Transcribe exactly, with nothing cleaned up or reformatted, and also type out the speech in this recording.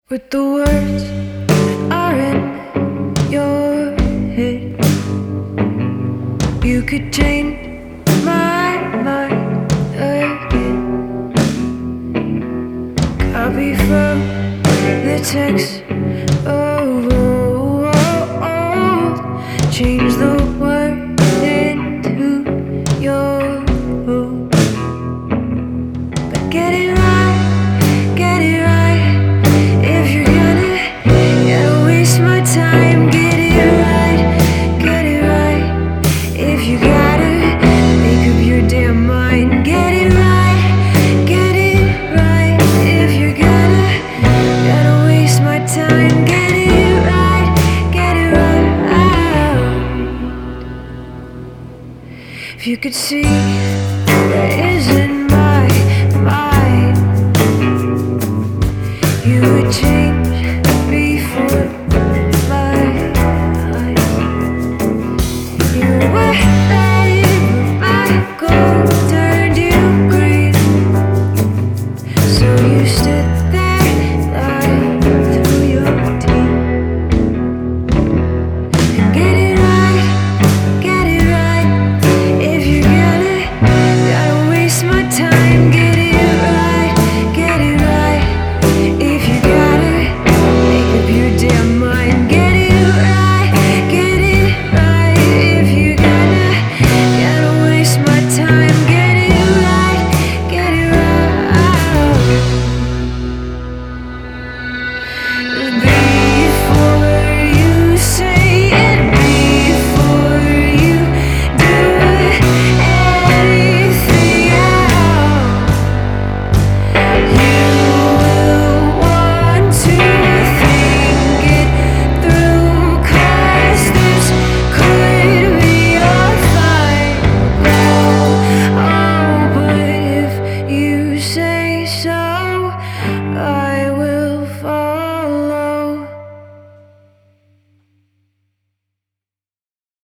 With the words that are in your head, you could change my mind again. Copy from the text of old, change the word into your own. But get it right, get it right. If you're gonna, gonna waste my time, get it right, get it right. If you gotta make up your damn mind, get it right, get it right. If you're gonna, gonna waste my time, get it right, get it right. If you could see what is in my mind, you would change before